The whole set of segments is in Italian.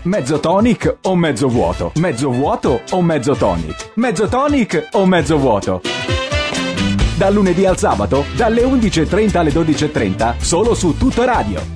Mezzo tonic o mezzo vuoto? Mezzo vuoto o mezzo tonic? Mezzo tonic o mezzo vuoto? Dal lunedì al sabato, dalle 11.30 alle 12.30, solo su Tutto Radio.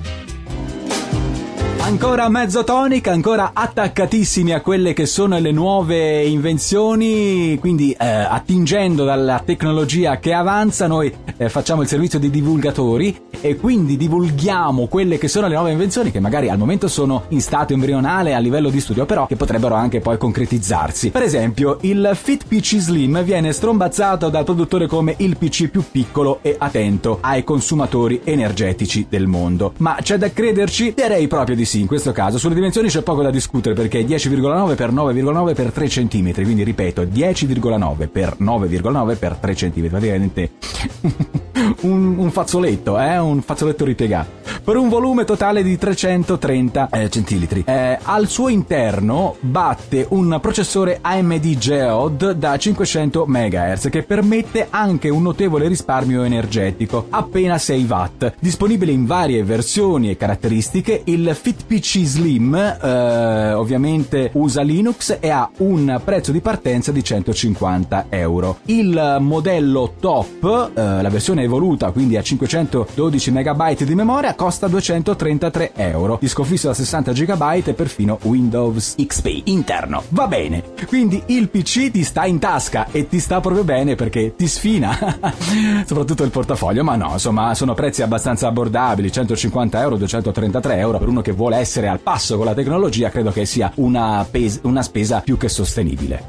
Ancora mezzo tonic, ancora attaccatissimi a quelle che sono le nuove invenzioni, quindi attingendo dalla tecnologia che avanza, noi facciamo il servizio di divulgatori e quindi divulghiamo quelle che sono le nuove invenzioni che magari al momento sono in stato embrionale a livello di studio, però che potrebbero anche poi concretizzarsi. Per esempio, il Fit PC Slim viene strombazzato dal produttore come il PC più piccolo e attento ai consumatori energetici del mondo. Ma c'è da crederci? Direi proprio di sì. In questo caso sulle dimensioni c'è poco da discutere, perché è 10,9 x 9,9 x 3 cm, quindi ripeto 10,9 x 9,9 x 3 cm, praticamente un fazzoletto, un fazzoletto ripiegato, per un volume totale di 330 centilitri. Al suo interno batte un processore AMD Geode da 500 MHz che permette anche un notevole risparmio energetico, appena 6 watt. Disponibile in varie versioni e caratteristiche, il Fit PC Slim ovviamente usa Linux e ha un prezzo di partenza di 150 euro. Il modello top, la versione evoluta, quindi a 512 MB di memoria, costa 233 euro. Disco fisso da 60 GB e perfino Windows XP interno. Va bene, quindi il PC ti sta in tasca e ti sta proprio bene perché ti sfina soprattutto il portafoglio, ma no, insomma sono prezzi abbastanza abbordabili, 150 euro, 233 euro per uno che vuole essere al passo con la tecnologia. Credo che sia una spesa più che sostenibile.